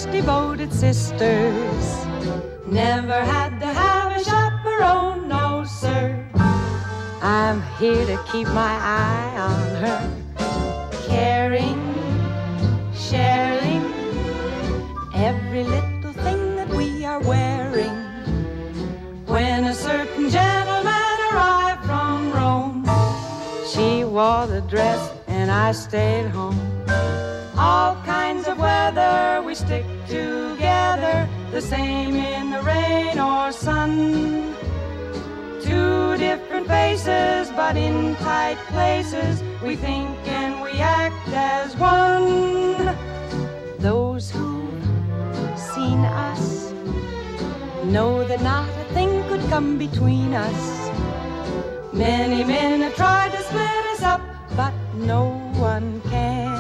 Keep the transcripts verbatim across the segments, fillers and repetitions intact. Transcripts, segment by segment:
such devoted sisters. Never had to have a chaperone, no sir. I'm here to keep my eye on her, caring, sharing every little thing that we are wearing. When a certain gentleman arrived from Rome, she wore the dress and I stayed home. All kinds of weather we stick together, the same in the rain or sun. Two different faces, but in tight places, we think and we act as one. Those who've seen us know that not a thing could come between us. Many men have tried to split us up, but no one can.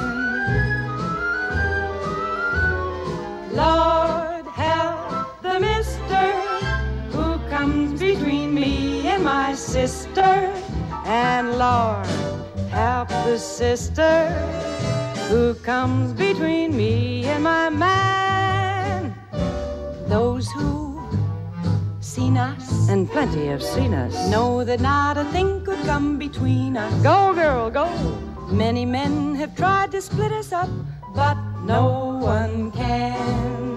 Lord, help the mister who comes between me and my sister. And Lord, help the sister who comes between me and my man. Those who've seen us, and plenty have seen us, know that not a thing could come between us. Go, girl, go. Many men have tried to split us up, but no one can.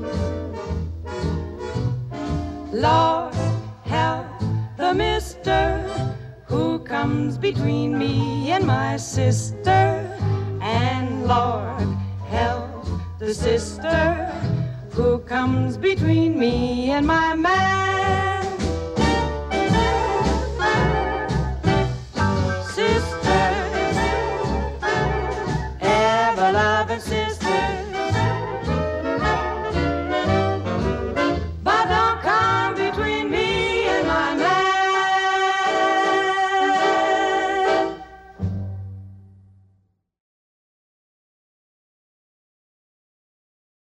Lord, help the mister who comes between me and my sister. And Lord, help the sister who comes between me and my man.